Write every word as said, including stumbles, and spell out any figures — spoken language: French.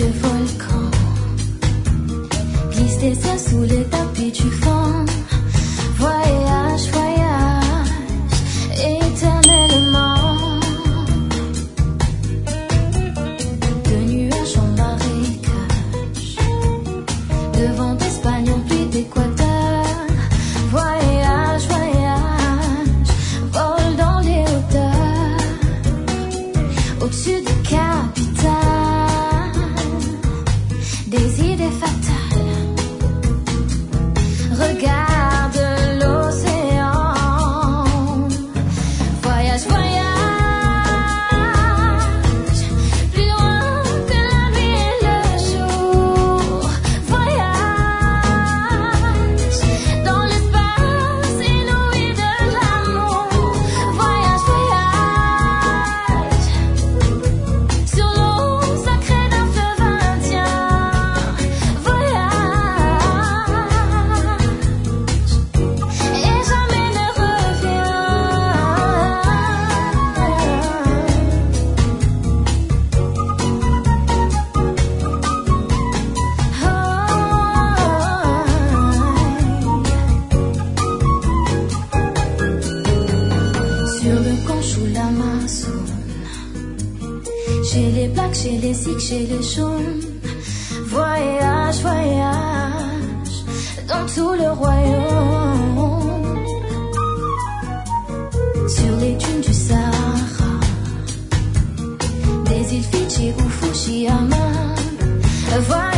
vieux volcan. Glisse tes yeux sous les tapis du vent. Voyage, voyage, éternellement. De nuages en marécage, de vent d'Espagne en pluie d'Équateur. Voyage, voyage, vole dans les hauteurs, au-dessus des capitales, des idées fatales. Regarde l'océan. Voyage, voyage, plus loin que la nuit et le jour. Voyage dans l'espace inouï de l'amour. Voyage, voyage sur l'eau sacrée d'un fleuve indien. Voyage et jamais ne reviens. Sur le Conchou, l'Amazone, chez les blacks, chez les sikhs, chez les jaunes. Voyage, voyage dans tout le royaume. Sur les dunes du Sahara, des îles Fidji ou Fujiyama. Voyage